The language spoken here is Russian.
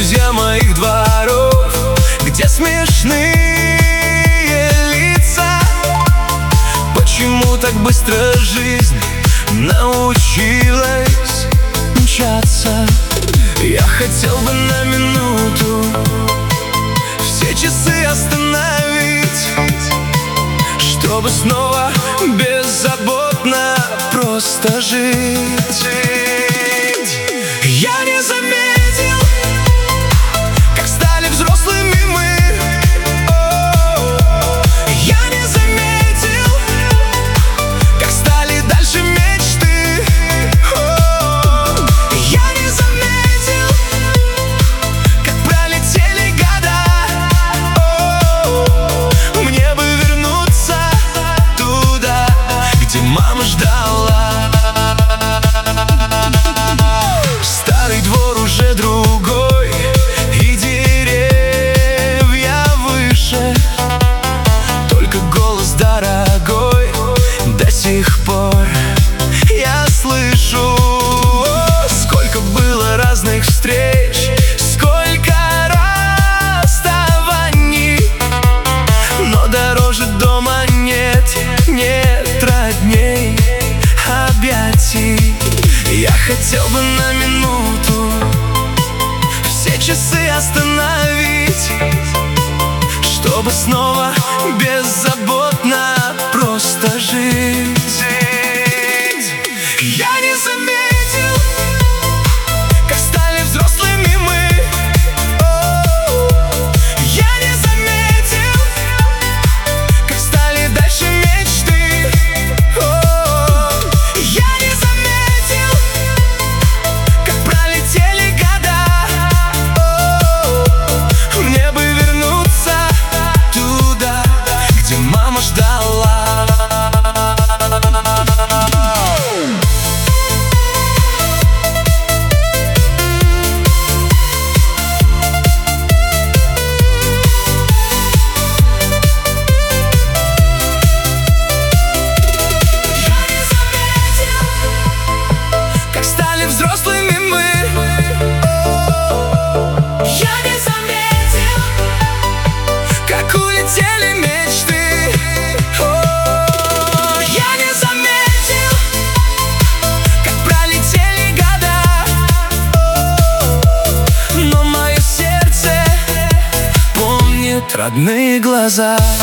друзья моих дворов, где смешные лица. Почему так быстро жизнь научилась мчаться? Я хотел бы на минуту все часы остановить, чтобы снова беззаботно просто жить. Я не заметил, как стали взрослыми мы. Я не заметил, как стали дальше мечты. Я не заметил, как пролетели года. Мне бы вернуться туда, где мама ждала. Старый двор уже другой, и деревья выше. Только голос дорогой до сих пор я слышу. Сколько было разных встреч, сколько расставаний, но дороже дома нет, нет родней, объятий. Я хотел бы на минуту все часы остановить, чтобы снова беззаботно просто жить. Я не заметил, как стали взрослыми мы. Я не заметил, как стали дальше мечты. Я не заметил, как пролетели года. Мне бы вернуться туда, где мама ждала. Взрослыми мы. Я не заметил, как улетели мечты. Я не заметил, как пролетели года. Но мое сердце помнит родные глаза.